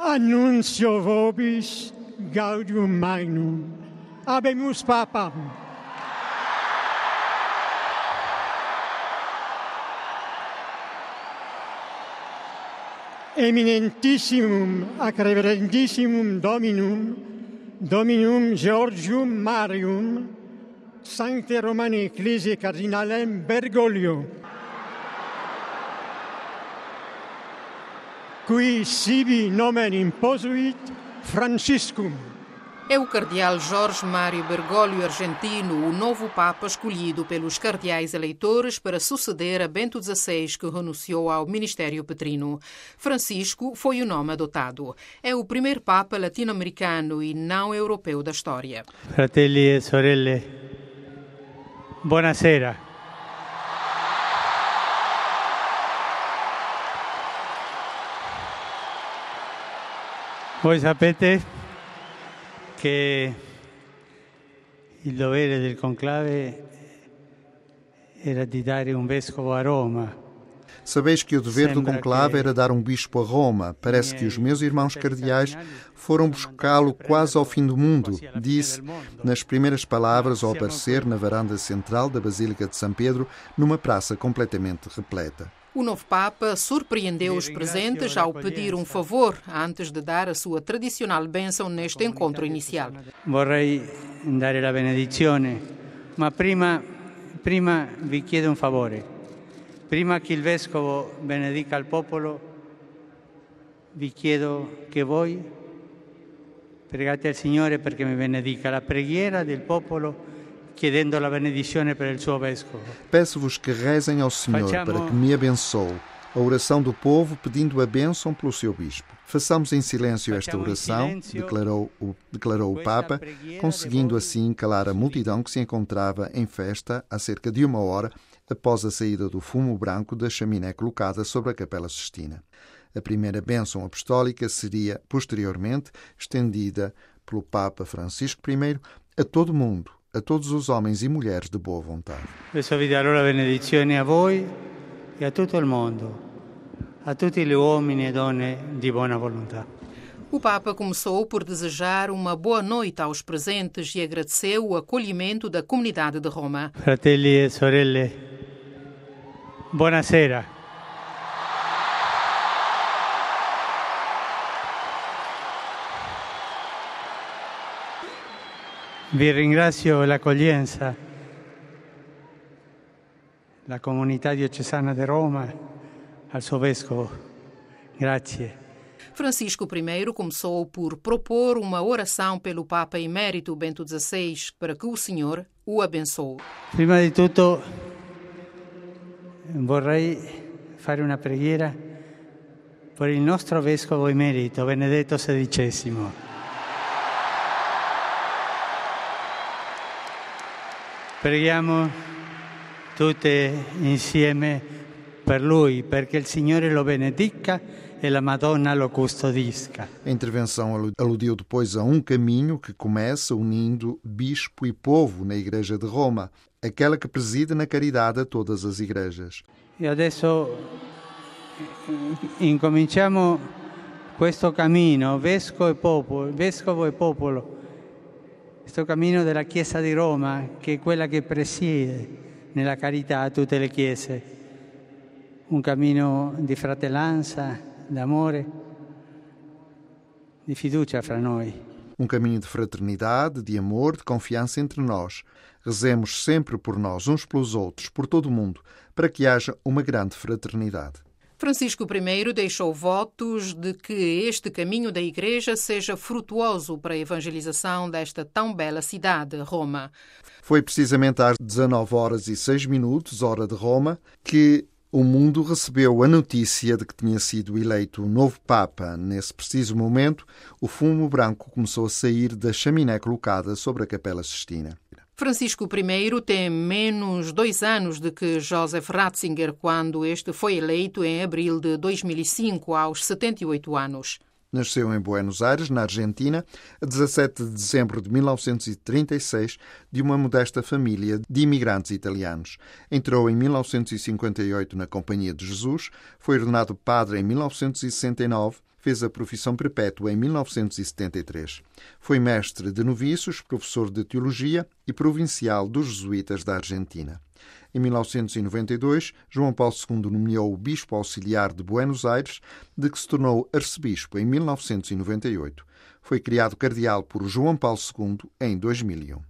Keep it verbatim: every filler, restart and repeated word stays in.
Annuncio vobis gaudium magnum. Habemus papam. Eminentissimum ac reverendissimum Dominum, Dominum Georgium Marium, Sancte Romani Ecclesiae Cardinalem Bergoglio, qui sibi nomen imposuit Franciscum. É o cardeal Jorge Mário Bergoglio argentino, o novo Papa escolhido pelos cardeais eleitores para suceder a Bento dezasseis, que renunciou ao ministério petrino. Francisco foi o nome adotado. É o primeiro Papa latino-americano e não europeu da história. Fratelli e sorelle, buonasera. Voi sapete che il dovere del conclave era di dare un vescovo a Roma. Sabeis que o dever do conclave era dar um bispo a Roma. Parece que os meus irmãos cardeais foram buscá-lo quase ao fim do mundo, disse nas primeiras palavras ao aparecer na varanda central da Basílica de São Pedro, numa praça completamente repleta. O novo Papa surpreendeu os presentes ao pedir um favor antes de dar a sua tradicional bênção neste encontro inicial. Vorrei dare la benedizione, ma prima, prima vi chiedo un favore. Prima che il vescovo benedica il popolo, vi chiedo che voi pregate al Signore perché mi benedica. La preghiera del popolo chiedendo la benedizione per il suo vescovo. Peço-vos que rezem ao Senhor para que me abençoe. A oração do povo pedindo a bênção pelo seu bispo. Façamos em silêncio esta oração, declarou o, declarou o Papa, conseguindo assim calar a multidão que se encontrava em festa há cerca de uma hora após a saída do fumo branco da chaminé colocada sobre a Capela Sistina. A primeira bênção apostólica seria, posteriormente, estendida pelo Papa Francisco I a todo o mundo, a todos os homens e mulheres de boa vontade. Adesso vi darò la benedizione a voi e a tutto il mondo, a tutti gli uomini e donne di buona volontà. O Papa começou por desejar uma boa noite aos presentes e agradeceu o acolhimento da comunidade de Roma. Fratelli e sorelle, buonasera. Vi ringrazio l'accoglienza, la comunità diocesana di Roma, al suo vescovo. Grazie. Francisco I começou por propor uma oração pelo Papa Emérito Bento dezasseis para que o Senhor o abençoe. Prima di tutto vorrei fare una preghiera per il nostro vescovo emerito Benedetto sedicesimo. Preghiamo tutte insieme per lui, perché il Signore lo benedica e la Madonna lo custodisca. A intervenção aludiu depois a um caminho que começa unindo bispo e povo na Igreja de Roma, aquela que preside na caridade a todas as igrejas. E adesso incominciamo questo cammino, vescovo e popolo, vescovo e popolo. Questo cammino della Chiesa di Roma, che è quella che presiede nella carità a tutte le chiese, un cammino di fratellanza, d'amore, di fiducia fra noi. Um caminho de fraternidade, de amor, de confiança entre nós. Rezemos sempre por nós, uns pelos outros, por todo o mundo, para que haja uma grande fraternidade. Francisco I deixou votos de que este caminho da Igreja seja frutuoso para a evangelização desta tão bela cidade, Roma. Foi precisamente às dezanove horas e seis minutos, hora de Roma, que o mundo recebeu a notícia de que tinha sido eleito o novo Papa. Nesse preciso momento, o fumo branco começou a sair da chaminé colocada sobre a Capela Sistina. Francisco I tem menos dois anos de que Joseph Ratzinger, quando este foi eleito em abril de dois mil e cinco, aos setenta e oito anos. Nasceu em Buenos Aires, na Argentina, a dezassete de dezembro de mil novecentos e trinta e seis, de uma modesta família de imigrantes italianos. Entrou em mil novecentos e cinquenta e oito na Companhia de Jesus, foi ordenado padre em mil novecentos e sessenta e nove Fez a profissão perpétua em mil novecentos e setenta e três. Foi mestre de noviços, professor de teologia e provincial dos jesuítas da Argentina. Em mil novecentos e noventa e dois, João Paulo segundo nomeou o bispo auxiliar de Buenos Aires, de que se tornou arcebispo em mil novecentos e noventa e oito. Foi criado cardeal por João Paulo segundo em dois mil e um.